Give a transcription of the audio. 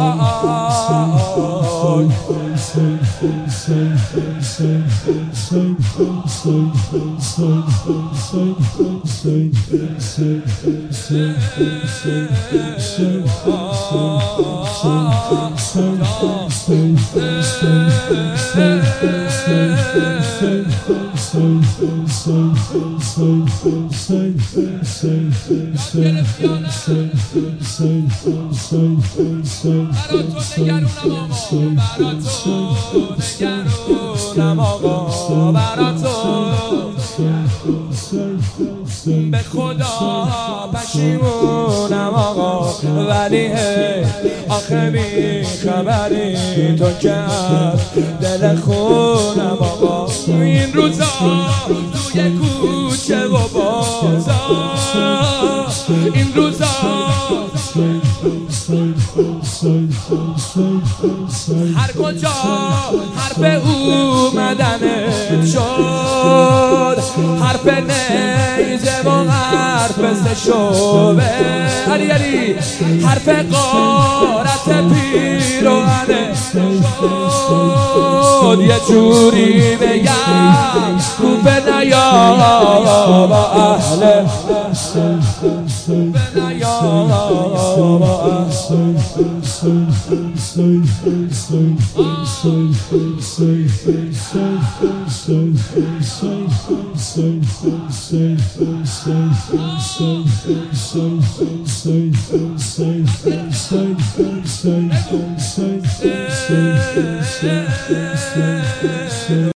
به خدا پشیمونم آقا ولی آخه بی خبری تو که از دل خونم آقا این روزا توی کوچه و بازار این روزا هر کجا حرف اومدنت شد حرف نیزه و حرف سشوه علی علی حرف غارت پیروانه شد یه جوری بگم کوفه نیا با اهل کوفه نیا با اهل